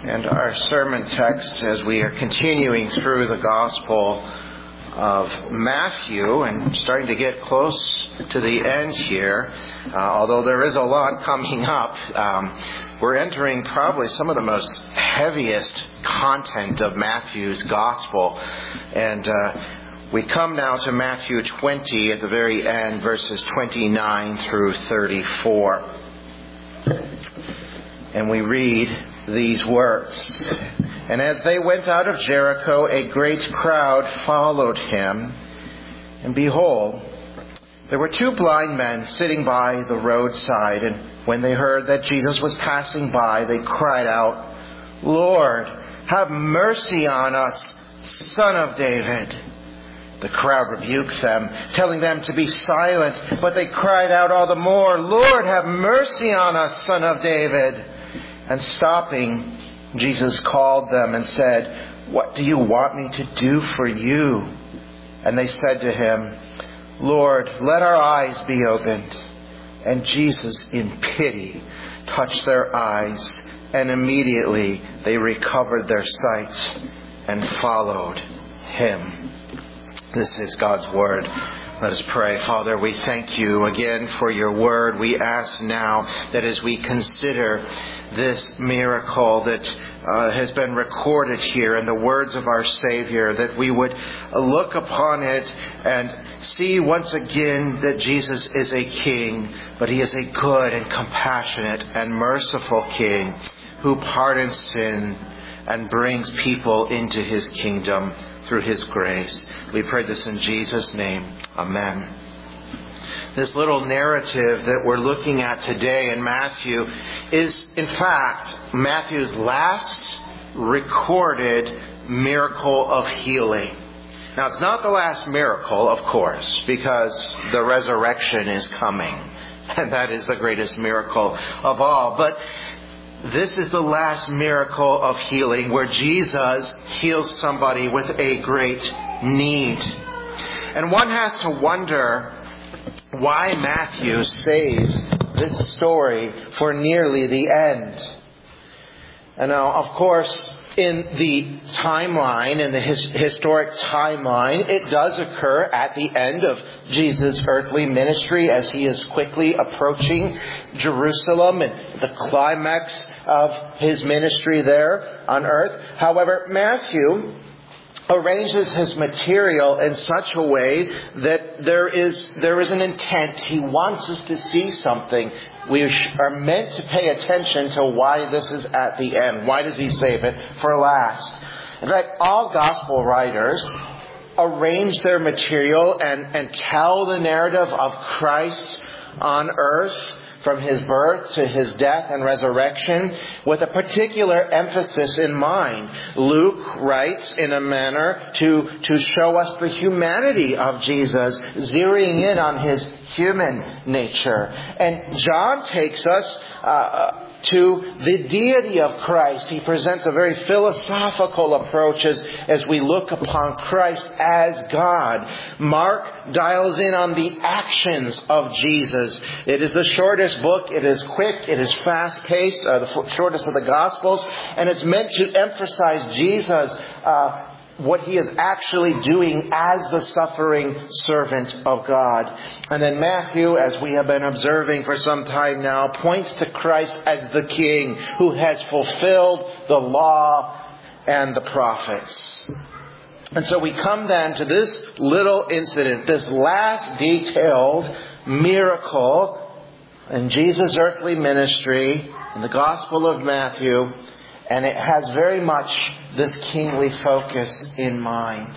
And our sermon text, as we are continuing through the Gospel of Matthew and starting to get close to the end here, although there is a lot coming up, we're entering probably some of the most heaviest content of Matthew's Gospel. And we come now to Matthew 20 at the very end, verses 29 through 34. And we read these words. And as they went out of Jericho, a great crowd followed him. And behold, there were two blind men sitting by the roadside. And when they heard that Jesus was passing by, they cried out, "Lord, have mercy on us, Son of David." The crowd rebuked them, telling them to be silent. But they cried out all the more, "Lord, have mercy on us, Son of David." And stopping, Jesus called them and said, "What do you want me to do for you?" And they said to him, "Lord, let our eyes be opened." And Jesus, in pity, touched their eyes, and immediately they recovered their sight and followed him. This is God's Word. Let us pray. Father, we thank you again for your Word. We ask now that as we consider this miracle that has been recorded here in the words of our Savior, that we would look upon it and see once again that Jesus is a King, but He is a good and compassionate and merciful King who pardons sin and brings people into His kingdom through His grace. We pray this in Jesus' name. Amen. This little narrative that we're looking at today in Matthew is, in fact, Matthew's last recorded miracle of healing. Now, it's not the last miracle, of course, because the resurrection is coming. And that is the greatest miracle of all. But this is the last miracle of healing where Jesus heals somebody with a great need. And one has to wonder why Matthew saves this story for nearly the end. And now, of course, in the timeline, in the historic timeline, it does occur at the end of Jesus' earthly ministry as he is quickly approaching Jerusalem and the climax of his ministry there on earth. However, Matthew arranges his material in such a way that there is an intent. He wants us to see something. We are meant to pay attention to why this is at the end. Why does he save it for last? In fact, all gospel writers arrange their material and tell the narrative of Christ on earth, from his birth to his death and resurrection, with a particular emphasis in mind. Luke writes in a manner to show us the humanity of Jesus, zeroing in on his human nature. And John takes us to the deity of Christ. He presents a very philosophical approach as we look upon Christ as God. Mark dials in on the actions of Jesus. It is the shortest book. It is quick. It is fast-paced, the shortest of the Gospels. And it's meant to emphasize Jesus, what he is actually doing as the suffering servant of God. And then Matthew, as we have been observing for some time now, points to Christ as the King who has fulfilled the law and the prophets. And so we come then to this little incident, this last detailed miracle in Jesus' earthly ministry in the Gospel of Matthew. And it has very much this kingly focus in mind.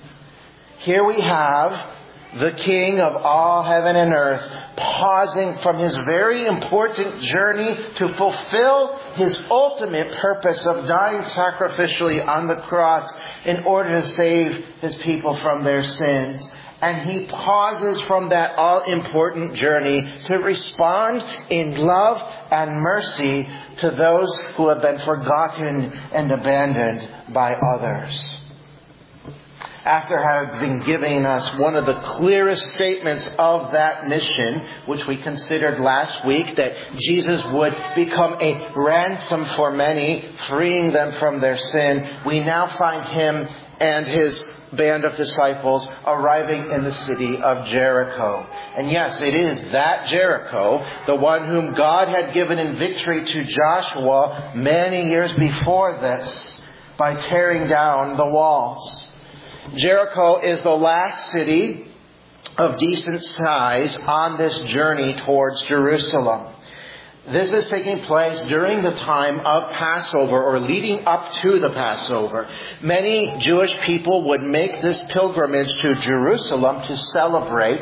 Here we have the King of all heaven and earth pausing from his very important journey to fulfill his ultimate purpose of dying sacrificially on the cross in order to save his people from their sins. And he pauses from that all-important journey to respond in love and mercy to those who have been forgotten and abandoned by others. after having given us one of the clearest statements of that mission, which we considered last week, that Jesus would become a ransom for many, freeing them from their sin, we now find him and his band of disciples arriving in the city of Jericho. And yes, it is that Jericho, the one whom God had given in victory to Joshua many years before this by tearing down the walls. Jericho is the last city of decent size on this journey towards Jerusalem. This is taking place during the time of Passover, or leading up to the Passover. Many Jewish people would make this pilgrimage to Jerusalem to celebrate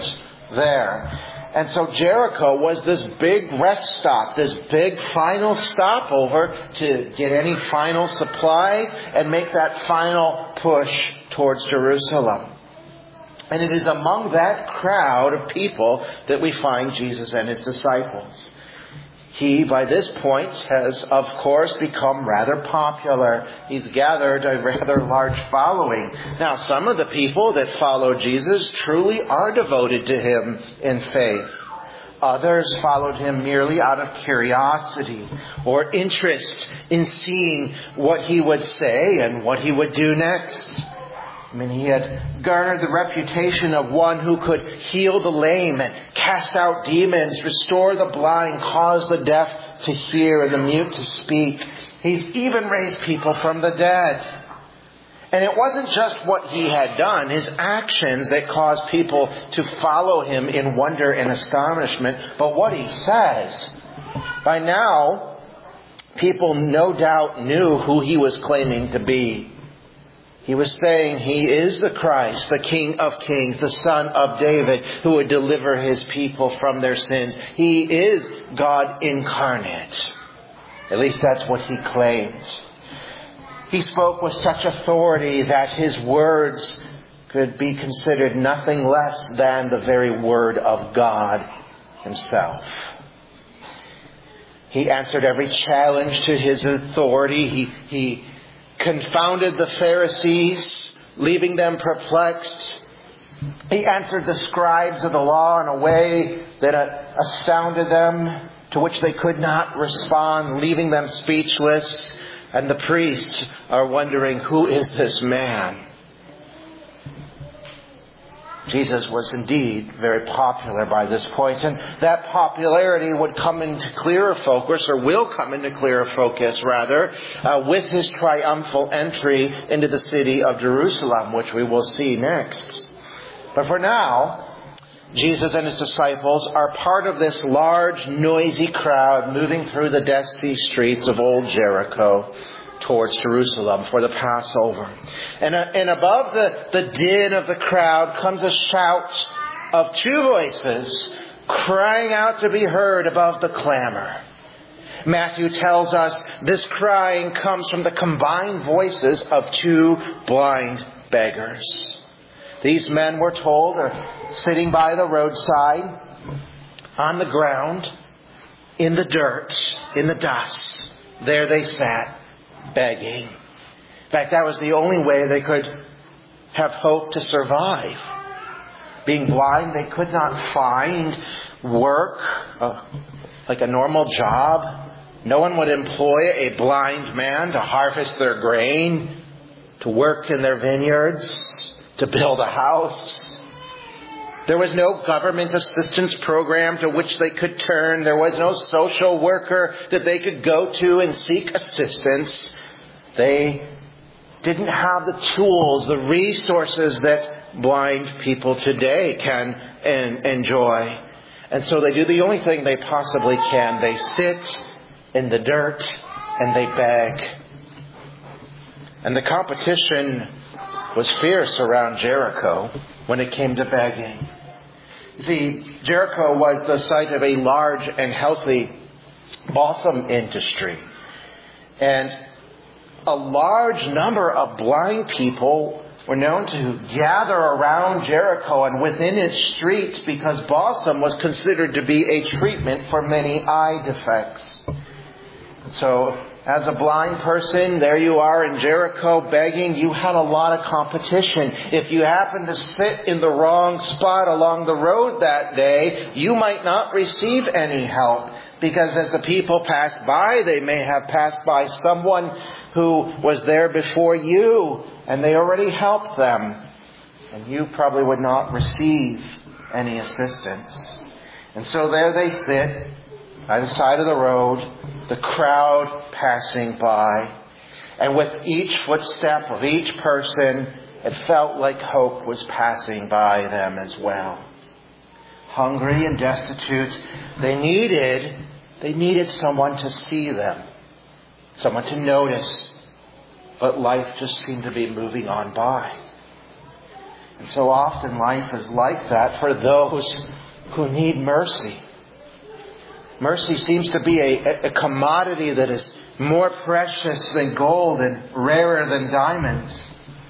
there. And so Jericho was this big rest stop, this big final stopover to get any final supplies and make that final push towards Jerusalem. And it is among that crowd of people that we find Jesus and his disciples. He, by this point, has, of course, become rather popular. He's gathered a rather large following. Now, some of the people that follow Jesus truly are devoted to him in faith. Others followed him merely out of curiosity or interest in seeing what he would say and what he would do next. I mean, he had garnered the reputation of one who could heal the lame and cast out demons, restore the blind, cause the deaf to hear and the mute to speak. He's even raised people from the dead. And it wasn't just what he had done, his actions, that caused people to follow him in wonder and astonishment, but what he says. By now, people no doubt knew who he was claiming to be. He was saying he is the Christ, the King of Kings, the Son of David, who would deliver his people from their sins. He is God incarnate. At least that's what he claimed. He spoke with such authority that his words could be considered nothing less than the very word of God himself. He answered every challenge to his authority. He confounded the Pharisees, leaving them perplexed. He answered the scribes of the law in a way that astounded them, to which they could not respond, leaving them speechless. And the priests are wondering, who is this man? Jesus was indeed very popular by this point, and that popularity would come into clearer focus, or will come into clearer focus, rather, with his triumphal entry into the city of Jerusalem, which we will see next. But for now, Jesus and his disciples are part of this large, noisy crowd moving through the dusty streets of old Jericho towards Jerusalem for the Passover. And above the din of the crowd comes a shout of two voices crying out to be heard above the clamor. Matthew tells us this crying comes from the combined voices of two blind beggars. These men, we're told, are sitting by the roadside, on the ground, in the dirt, in the dust. There they sat, begging. In fact, that was the only way they could have hope to survive. Being blind, they could not find work, like a normal job. No one would employ a blind man to harvest their grain, to work in their vineyards, to build a house. There was no government assistance program to which they could turn. There was no social worker that they could go to and seek assistance. They didn't have the tools, the resources that blind people today can enjoy. And so they do the only thing they possibly can. They sit in the dirt and they beg. And the competition was fierce around Jericho when it came to begging. See, Jericho was the site of a large and healthy balsam industry. And a large number of blind people were known to gather around Jericho and within its streets because balsam was considered to be a treatment for many eye defects. So As a blind person, there you are in Jericho begging. You had a lot of competition. If you happened to sit in the wrong spot along the road that day, you might not receive any help. Because as the people passed by, they may have passed by someone who was there before you, and they already helped them. And you probably would not receive any assistance. And so there they sit by the side of the road, the crowd passing by. And with each footstep of each person, it felt like hope was passing by them as well. Hungry and destitute, they needed someone to see them, someone to notice. But life just seemed to be moving on by. And so often life is like that for those who need mercy. Mercy seems to be a commodity that is more precious than gold and rarer than diamonds.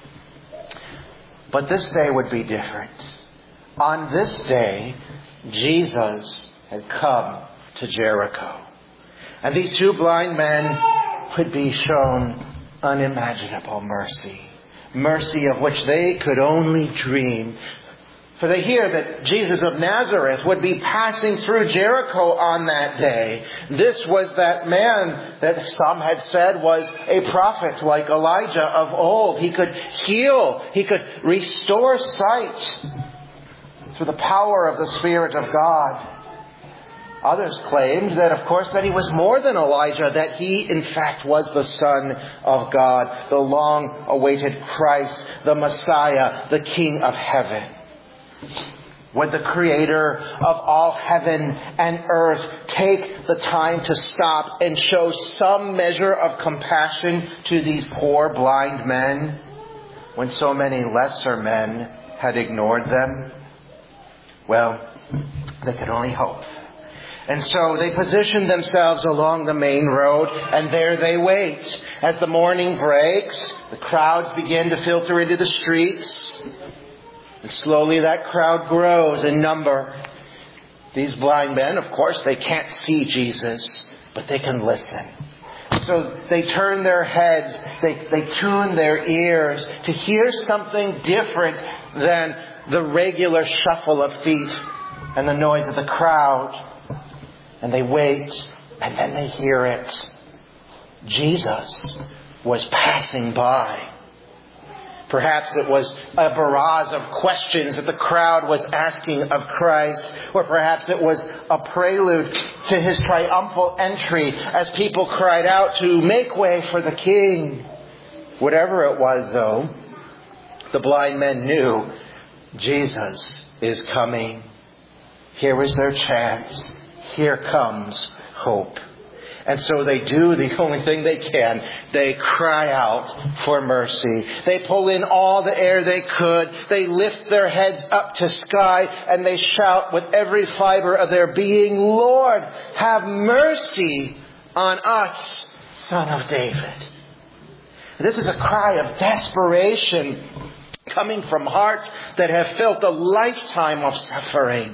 But this day would be different. On this day, Jesus had come to Jericho. And these two blind men would be shown unimaginable mercy. Mercy of which they could only dream. For they hear that Jesus of Nazareth would be passing through Jericho on that day. This was that man that some had said was a prophet like Elijah of old. He could heal. He could restore sight through the power of the Spirit of God. Others claimed that, of course, that he was more than Elijah, that he, in fact, was the Son of God, the long-awaited Christ, the Messiah, the King of heaven. Would the Creator of all heaven and earth take the time to stop and show some measure of compassion to these poor blind men when so many lesser men had ignored them? Well, they could only hope. And so they position themselves along the main road, and there they wait. As the morning breaks, the crowds begin to filter into the streets. And slowly that crowd grows in number. These blind men, of course, they can't see Jesus, but they can listen. So they turn their heads, they tune their ears to hear something different than the regular shuffle of feet and the noise of the crowd. And they wait, and then they hear it. Jesus was passing by. Perhaps it was a barrage of questions that the crowd was asking of Christ. Or perhaps it was a prelude to his triumphal entry as people cried out to make way for the King. Whatever it was, though, the blind men knew Jesus is coming. Here was their chance. Here comes hope. And so they do the only thing they can. They cry out for mercy. They pull in all the air they could. They lift their heads up to sky and they shout with every fiber of their being, Lord, have mercy on us, Son of David. This is a cry of desperation coming from hearts that have felt a lifetime of suffering.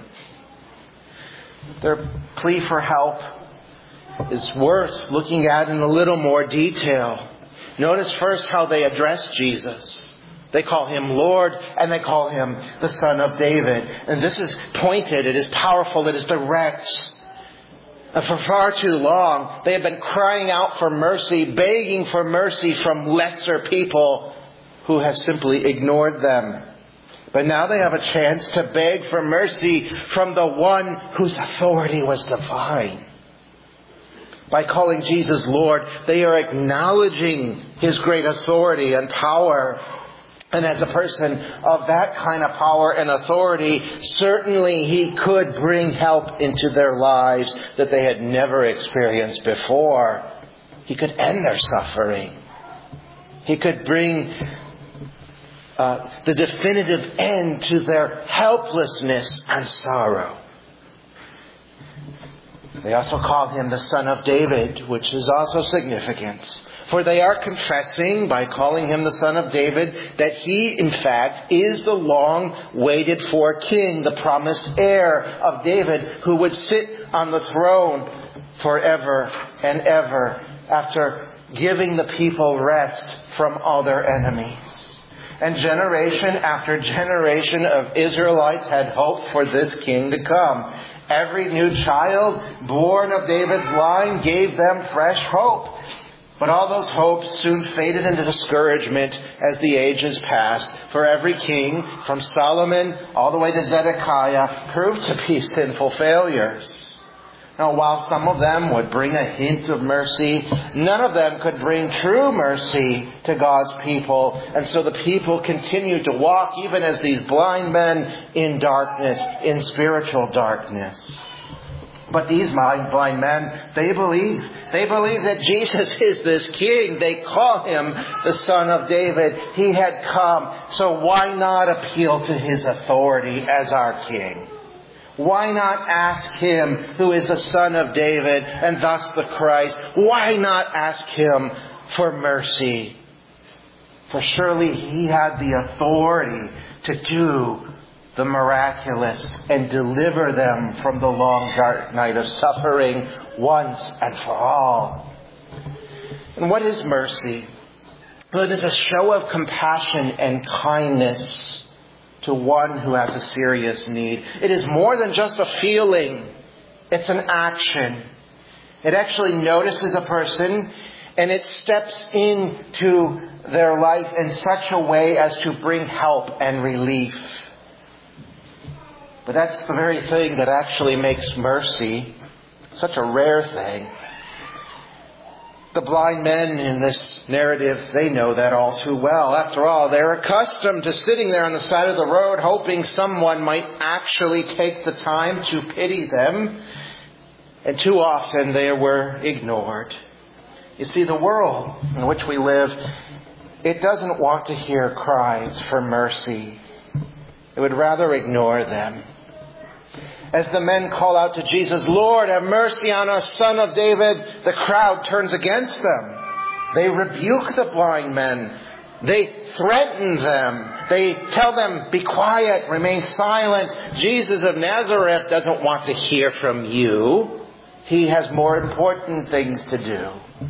Their plea for help is worth looking at in a little more detail. Notice first how they address Jesus. They call him Lord and they call him the Son of David. And this is pointed, it is powerful, it is direct. And for far too long, they have been crying out for mercy, begging for mercy from lesser people who have simply ignored them. But now they have a chance to beg for mercy from the one whose authority was divine. By calling Jesus Lord, they are acknowledging his great authority and power. And as a person of that kind of power and authority, certainly he could bring help into their lives that they had never experienced before. He could end their suffering. He could bring the definitive end to their helplessness and sorrow. They also call him the Son of David, which is also significant. For they are confessing, by calling him the Son of David, that he, in fact, is the long-waited for King, the promised heir of David, who would sit on the throne forever and ever after giving the people rest from all their enemies. And generation after generation of Israelites had hoped for this king to come. Every new child born of David's line gave them fresh hope. But all those hopes soon faded into discouragement as the ages passed. For every king, from Solomon all the way to Zedekiah, proved to be sinful failures. Now, while some of them would bring a hint of mercy, none of them could bring true mercy to God's people. And so the people continued to walk, even as these blind men, in darkness, in spiritual darkness. But these blind men, they believe that Jesus is this king. They call him the Son of David. He had come. So why not appeal to his authority as our king? Why not ask him who is the Son of David and thus the Christ? Why not ask him for mercy? For surely he had the authority to do the miraculous and deliver them from the long dark night of suffering once and for all. And what is mercy? Well, it is a show of compassion and kindness to one who has a serious need. It is more than just a feeling. It's an action. It actually notices a person and it steps into their life in such a way as to bring help and relief. But that's the very thing that actually makes mercy such a rare thing. The blind men in this narrative, they know that all too well. After all, they're accustomed to sitting there on the side of the road hoping someone might actually take the time to pity them. And too often they were ignored. You see, the world in which we live, it doesn't want to hear cries for mercy. It would rather ignore them. As the men call out to Jesus, "Lord, have mercy on us, Son of David," the crowd turns against them. They rebuke the blind men. They threaten them. They tell them, "Be quiet, remain silent. Jesus of Nazareth doesn't want to hear from you. He has more important things to do."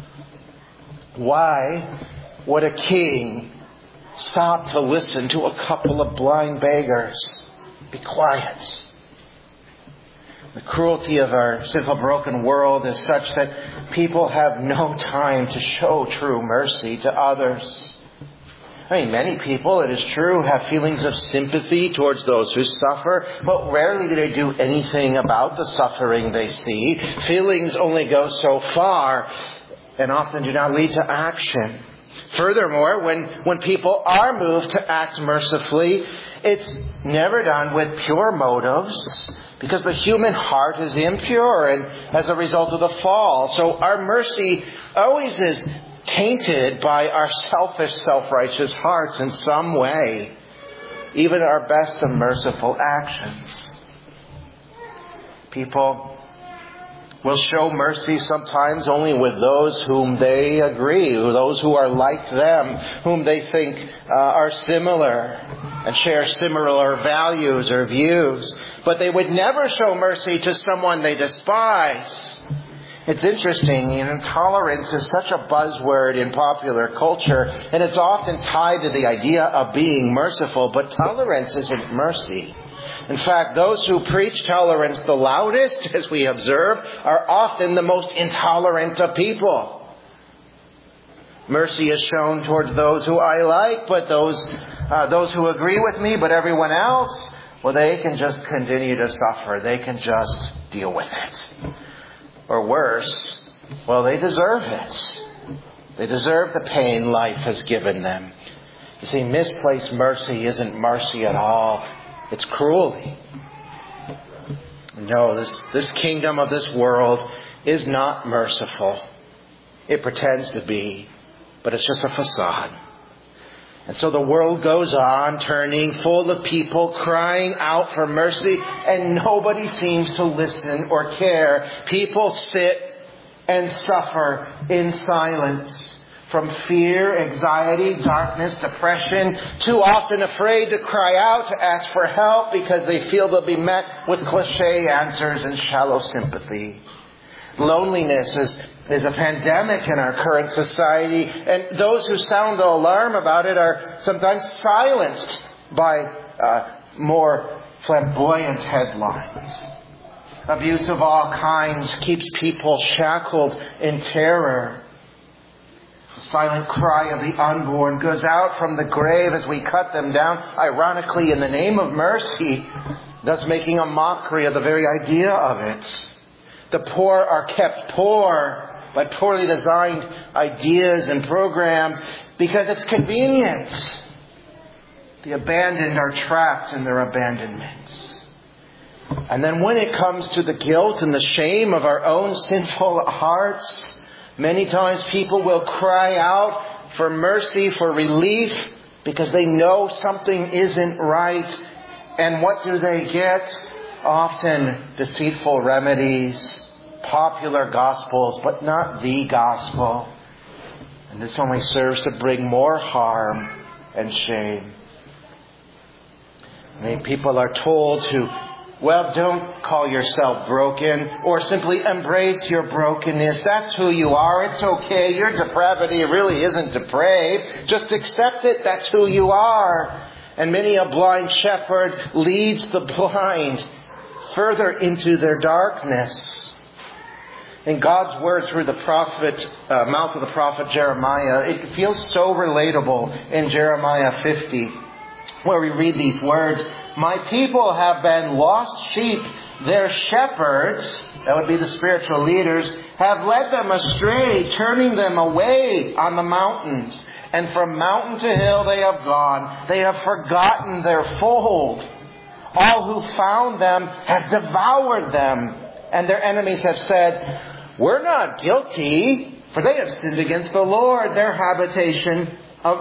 Why would a king stop to listen to a couple of blind beggars? Be quiet. The cruelty of our sinful, broken world is such that people have no time to show true mercy to others. I mean, many people, it is true, have feelings of sympathy towards those who suffer, but rarely do they do anything about the suffering they see. Feelings only go so far and often do not lead to action. Furthermore, when people are moved to act mercifully, it's never done with pure motives, because the human heart is impure and as a result of the fall. So our mercy always is tainted by our selfish, self-righteous hearts in some way. Even our best of merciful actions. People will show mercy sometimes only with those whom they agree, those who are like them, whom they think are similar and share similar values or views. But they would never show mercy to someone they despise. It's interesting, intolerance is such a buzzword in popular culture, and it's often tied to the idea of being merciful, but tolerance isn't mercy. In fact, those who preach tolerance the loudest, as we observe, are often the most intolerant of people. Mercy is shown towards those who I like, but those who agree with me, but everyone else, well, they can just continue to suffer. They can just deal with it. Or worse, well, they deserve it. They deserve the pain life has given them. You see, misplaced mercy isn't mercy at all. It's cruelty. No, this kingdom of this world is not merciful. It pretends to be, but it's just a facade. And so the world goes on turning, full of people crying out for mercy, and nobody seems to listen or care. People sit and suffer in silence. From fear, anxiety, darkness, depression, too often afraid to cry out, to ask for help because they feel they'll be met with cliche answers and shallow sympathy. Loneliness is a pandemic in our current society, and those who sound the alarm about it are sometimes silenced by more flamboyant headlines. Abuse of all kinds keeps people shackled in terror. The silent cry of the unborn goes out from the grave as we cut them down, ironically in the name of mercy, thus making a mockery of the very idea of it. The poor are kept poor by poorly designed ideas and programs because it's convenient. The abandoned are trapped in their abandonment. And then when it comes to the guilt and the shame of our own sinful hearts, many times people will cry out for mercy, for relief, because they know something isn't right. And what do they get? Often deceitful remedies, popular gospels, but not the gospel. And this only serves to bring more harm and shame. Many people are told to, well, don't call yourself broken, or simply embrace your brokenness. That's who you are. It's okay. Your depravity really isn't depraved. Just accept it. That's who you are. And many a blind shepherd leads the blind further into their darkness. In God's word through the mouth of the prophet Jeremiah, it feels so relatable in Jeremiah 50, where we read these words, "My people have been lost sheep. Their shepherds," that would be the spiritual leaders, "have led them astray, turning them away on the mountains. And from mountain to hill they have gone. They have forgotten their fold. All who found them have devoured them. And their enemies have said, 'We're not guilty, for they have sinned against the Lord, their habitation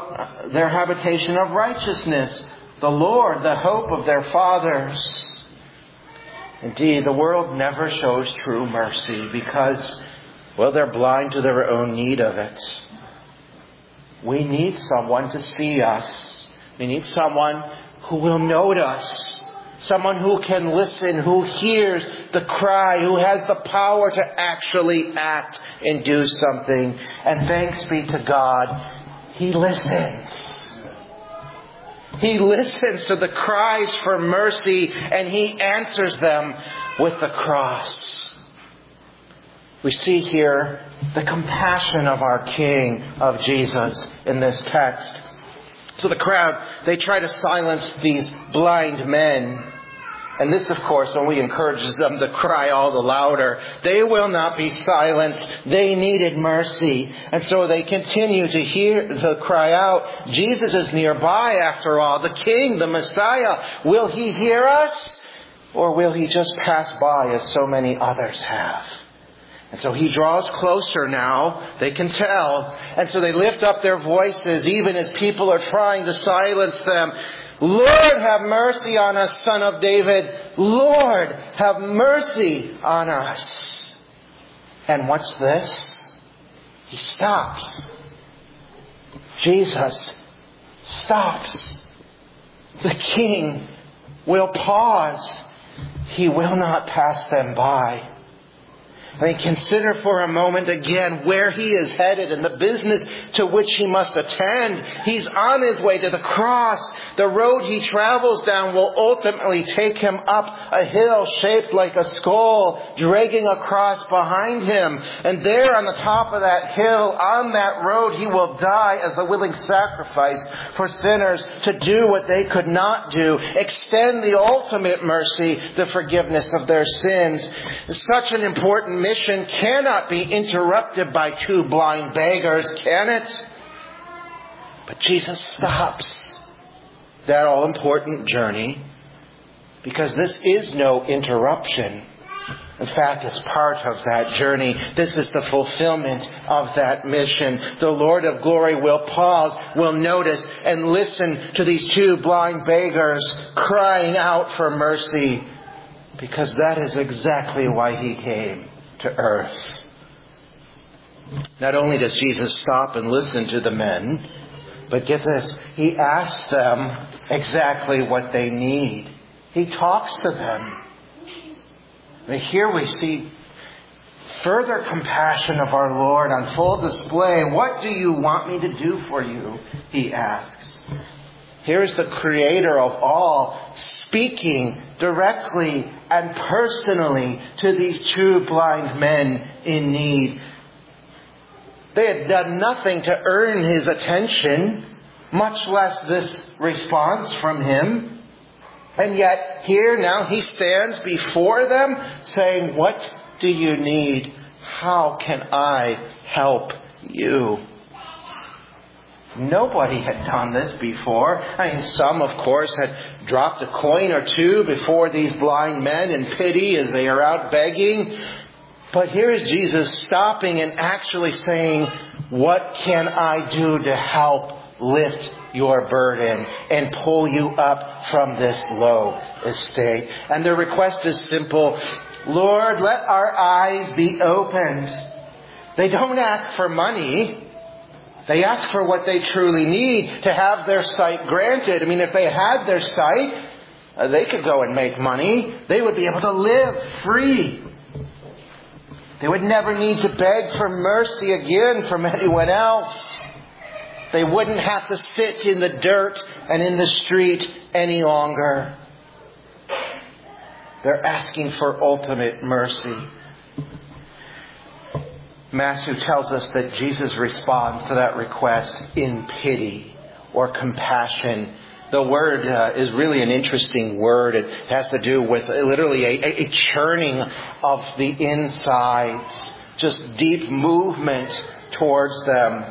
of righteousness, the Lord, the hope of their fathers.'" Indeed, the world never shows true mercy because, well, they're blind to their own need of it. We need someone to see us. We need someone who will note us. Someone who can listen, who hears the cry, who has the power to actually act and do something. And thanks be to God, He listens. He listens to the cries for mercy, and He answers them with the cross. We see here the compassion of our King, of Jesus, in this text. So the crowd, they try to silence these blind men. And this, of course, only encourages them to cry all the louder. They will not be silenced. They needed mercy. And so they continue to cry out, Jesus is nearby after all. The King, the Messiah. Will He hear us? Or will He just pass by as so many others have? And so He draws closer now. They can tell. And so they lift up their voices even as people are trying to silence them. "Lord, have mercy on us, Son of David. Lord, have mercy on us." And what's this? He stops. Jesus stops. The King will pause. He will not pass them by. I mean, consider for a moment again where He is headed and the business to which He must attend. He's on His way to the cross. The road He travels down will ultimately take Him up a hill shaped like a skull, dragging a cross behind Him. And there on the top of that hill, on that road, He will die as a willing sacrifice for sinners to do what they could not do. Extend the ultimate mercy, the forgiveness of their sins. Such an important mission cannot be interrupted by two blind beggars, can it? But Jesus stops that all-important journey because this is no interruption. In fact, it's part of that journey. This is the fulfillment of that mission. The Lord of glory will pause, will notice, and listen to these two blind beggars crying out for mercy, because that is exactly why He came to earth. Not only does Jesus stop and listen to the men, but get this, He asks them exactly what they need. He talks to them. And here we see further compassion of our Lord on full display. "What do you want me to do for you?" he asks. Here's the Creator of all speaking directly and personally to these two blind men in need. They had done nothing to earn his attention, much less this response from him. And yet here now he stands before them saying, "What do you need? How can I help you?" Nobody had done this before. Some, of course, had dropped a coin or two before these blind men in pity as they are out begging. But here is Jesus stopping and actually saying, "What can I do to help lift your burden and pull you up from this low estate?" And their request is simple. "Lord, let our eyes be opened." They don't ask for money. They ask for what they truly need, to have their sight granted. If they had their sight, they could go and make money. They would be able to live free. They would never need to beg for mercy again from anyone else. They wouldn't have to sit in the dirt and in the street any longer. They're asking for ultimate mercy. Matthew tells us that Jesus responds to that request in pity or compassion. The word is really an interesting word. It has to do with literally a churning of the insides. Just deep movement towards them.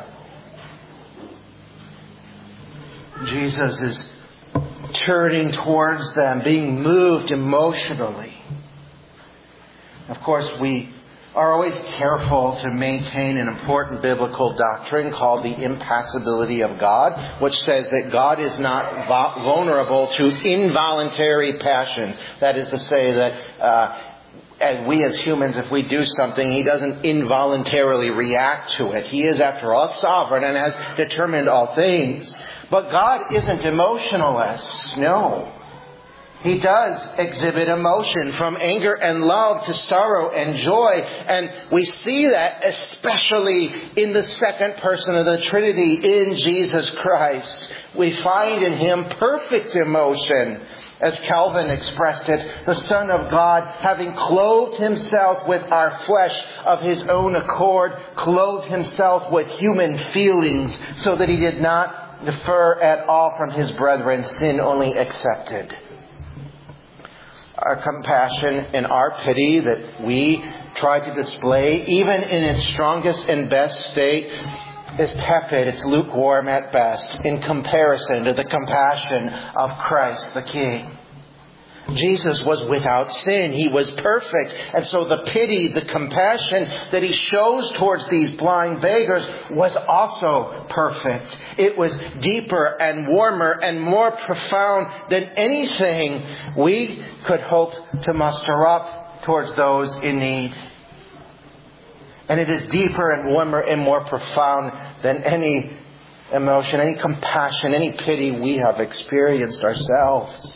Jesus is turning towards them, being moved emotionally. Of course, we are always careful to maintain an important biblical doctrine called the impassibility of God, which says that God is not vulnerable to involuntary passions. That is to say that as we as humans, if we do something, He doesn't involuntarily react to it. He is, after all, sovereign and has determined all things. But God isn't emotionless. No. He does exhibit emotion, from anger and love to sorrow and joy. And we see that especially in the second person of the Trinity, in Jesus Christ. We find in Him perfect emotion. As Calvin expressed it, the Son of God, having clothed Himself with our flesh of His own accord, clothed Himself with human feelings, so that He did not differ at all from His brethren, sin only accepted. Our compassion and our pity that we try to display, even in its strongest and best state, is tepid. It's lukewarm at best in comparison to the compassion of Christ the King. Jesus was without sin. He was perfect. And so the pity, the compassion that He shows towards these blind beggars was also perfect. It was deeper and warmer and more profound than anything we could hope to muster up towards those in need. And it is deeper and warmer and more profound than any emotion, any compassion, any pity we have experienced ourselves.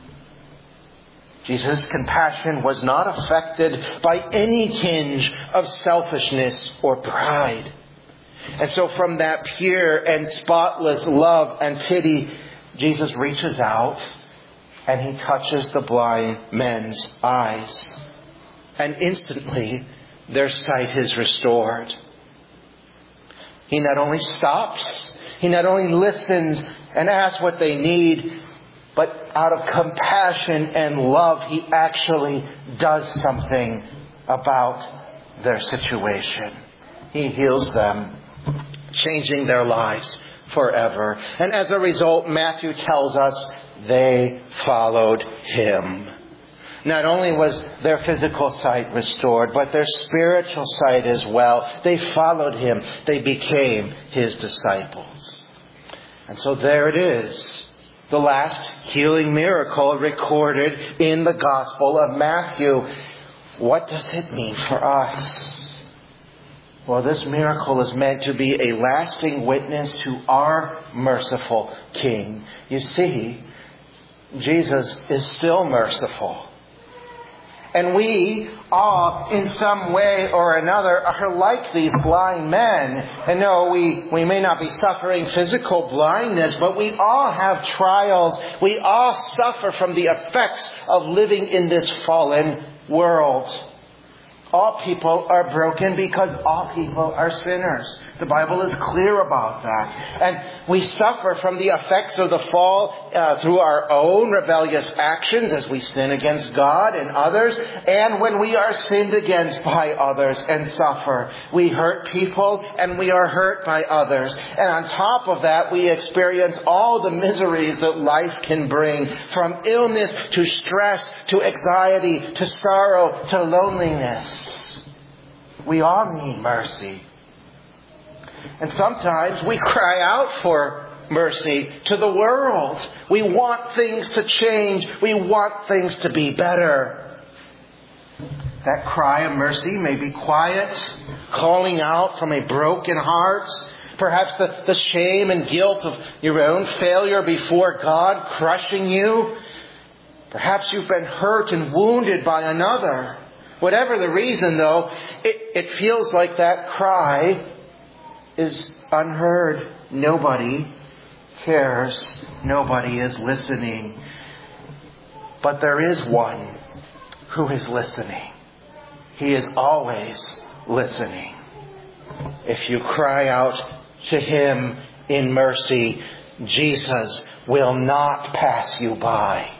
Jesus' compassion was not affected by any tinge of selfishness or pride. And so from that pure and spotless love and pity, Jesus reaches out and He touches the blind men's eyes. And instantly, their sight is restored. He not only stops, He not only listens and asks what they need, but out of compassion and love, He actually does something about their situation. He heals them, changing their lives forever. And as a result, Matthew tells us they followed Him. Not only was their physical sight restored, but their spiritual sight as well. They followed Him. They became His disciples. And so there it is. The last healing miracle recorded in the Gospel of Matthew. What does it mean for us? Well, this miracle is meant to be a lasting witness to our merciful King. You see, Jesus is still merciful. And we all, in some way or another, are like these blind men. And no, we may not be suffering physical blindness, but we all have trials. We all suffer from the effects of living in this fallen world. All people are broken because all people are sinners. The Bible is clear about that. And we suffer from the effects of the fall through our own rebellious actions as we sin against God and others, and when we are sinned against by others and suffer. We hurt people and we are hurt by others. And on top of that, we experience all the miseries that life can bring, from illness to stress to anxiety to sorrow to loneliness. We all need mercy. And sometimes we cry out for mercy to the world. We want things to change. We want things to be better. That cry of mercy may be quiet, calling out from a broken heart. Perhaps the shame and guilt of your own failure before God crushing you. Perhaps you've been hurt and wounded by another. Whatever the reason, though, it feels like that cry is unheard. Nobody cares. Nobody is listening. But there is one who is listening. He is always listening. If you cry out to Him in mercy, Jesus will not pass you by.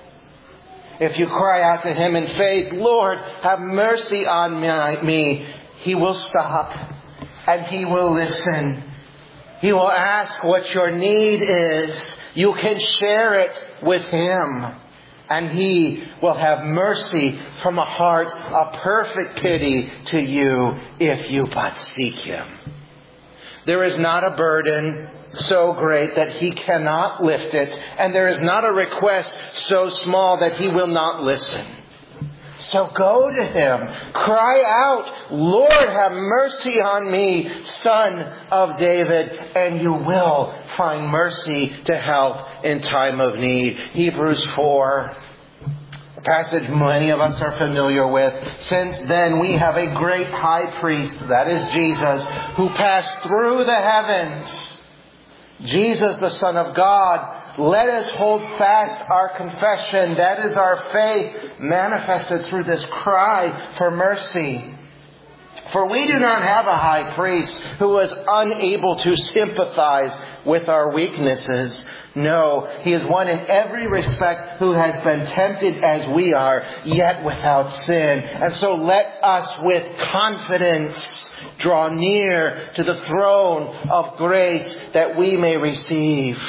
If you cry out to Him in faith, Lord, have mercy on me, He will stop and He will listen. He will ask what your need is. You can share it with Him. And He will have mercy from a heart of perfect pity to you if you but seek Him. There is not a burden so great that He cannot lift it. And there is not a request so small that He will not listen. So go to Him. Cry out, Lord, have mercy on me, Son of David. And you will find mercy to help in time of need. Hebrews 4. A passage many of us are familiar with. Since then we have a great high priest, that is Jesus, who passed through the heavens. Jesus, the Son of God. Let us hold fast our confession. That is our faith manifested through this cry for mercy. For we do not have a high priest who was unable to sympathize with our weaknesses. No, He is one in every respect who has been tempted as we are, yet without sin. And so let us with confidence draw near to the throne of grace that we may receive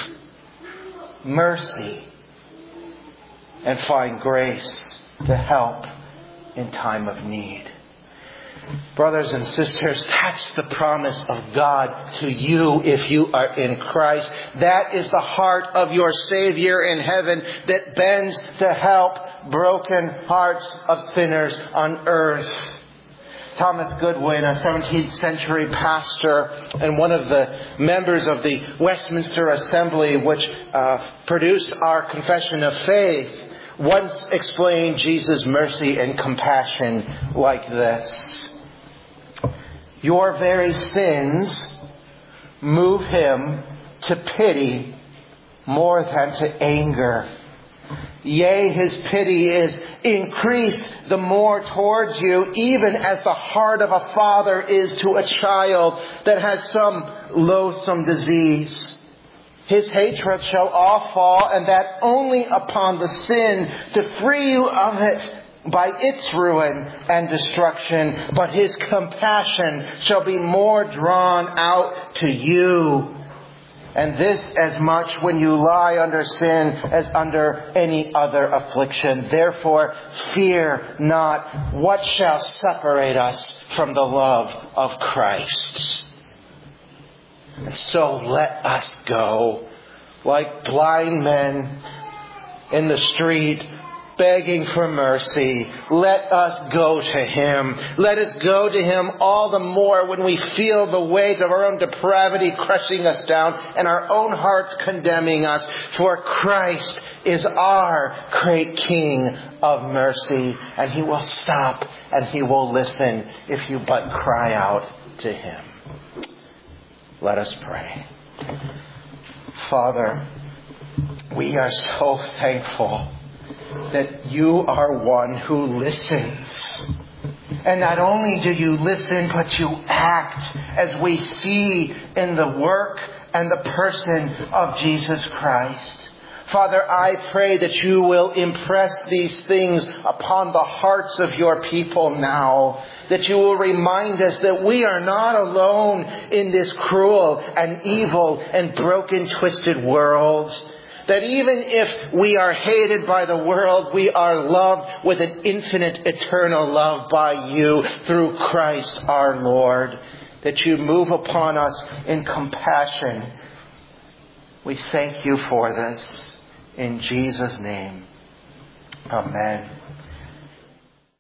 mercy and find grace to help in time of need. Brothers and sisters, that's the promise of God to you if you are in Christ. That is the heart of your Savior in heaven that bends to help broken hearts of sinners on earth. Thomas Goodwin, a 17th century pastor and one of the members of the Westminster Assembly, which produced our Confession of Faith, once explained Jesus' mercy and compassion like this. Your very sins move Him to pity more than to anger. Yea, His pity is increased the more towards you, even as the heart of a father is to a child that has some loathsome disease. His hatred shall all fall, and that only upon the sin to free you of it by its ruin and destruction. But His compassion shall be more drawn out to you. And this as much when you lie under sin as under any other affliction. Therefore, fear not. What shall separate us from the love of Christ? And so let us go, like blind men in the street, begging for mercy. Let us go to Him. Let us go to Him all the more when we feel the weight of our own depravity crushing us down and our own hearts condemning us. For Christ is our great King of mercy, and He will stop and He will listen if you but cry out to Him. Let us pray. Father, we are so thankful that you are one who listens. And not only do you listen, but you act, as we see in the work and the person of Jesus Christ. Father, I pray that you will impress these things upon the hearts of your people now. That you will remind us that we are not alone in this cruel and evil and broken, twisted world. That even if we are hated by the world, we are loved with an infinite, eternal love by you through Christ our Lord. That you move upon us in compassion. We thank you for this. In Jesus' name, amen.